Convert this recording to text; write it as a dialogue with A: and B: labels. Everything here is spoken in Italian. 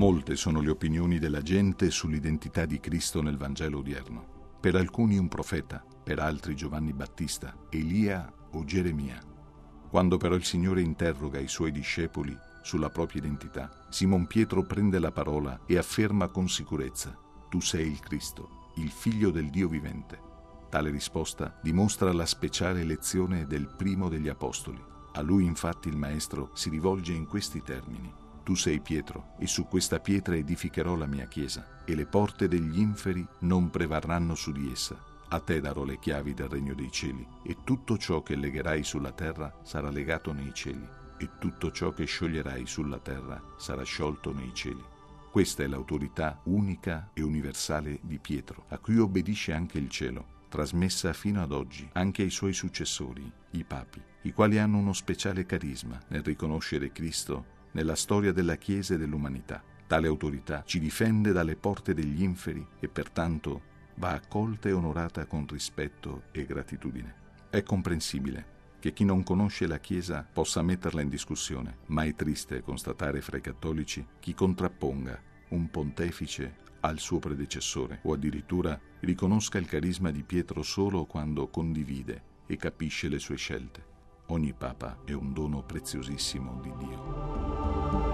A: Molte sono le opinioni della gente sull'identità di Cristo nel Vangelo odierno. Per alcuni un profeta, per altri Giovanni Battista, Elia o Geremia. Quando però il Signore interroga i suoi discepoli sulla propria identità, Simon Pietro prende la parola e afferma con sicurezza: tu sei il Cristo, il Figlio del Dio vivente. Tale risposta dimostra la speciale elezione del primo degli Apostoli. A lui infatti il Maestro si rivolge in questi termini: tu sei Pietro, e su questa pietra edificherò la mia chiesa, e le porte degli inferi non prevarranno su di essa. A te darò le chiavi del regno dei cieli, e tutto ciò che legherai sulla terra sarà legato nei cieli, e tutto ciò che scioglierai sulla terra sarà sciolto nei cieli. Questa è l'autorità unica e universale di Pietro, a cui obbedisce anche il cielo, trasmessa fino ad oggi anche ai suoi successori, i papi, i quali hanno uno speciale carisma nel riconoscere Cristo nella storia della Chiesa e dell'umanità. Tale autorità ci difende dalle porte degli inferi e pertanto va accolta e onorata con rispetto e gratitudine. È comprensibile che chi non conosce la Chiesa possa metterla in discussione, ma è triste constatare fra i cattolici chi contrapponga un pontefice al suo predecessore o addirittura riconosca il carisma di Pietro solo quando condivide e capisce le sue scelte. Ogni Papa è un dono preziosissimo di Dio.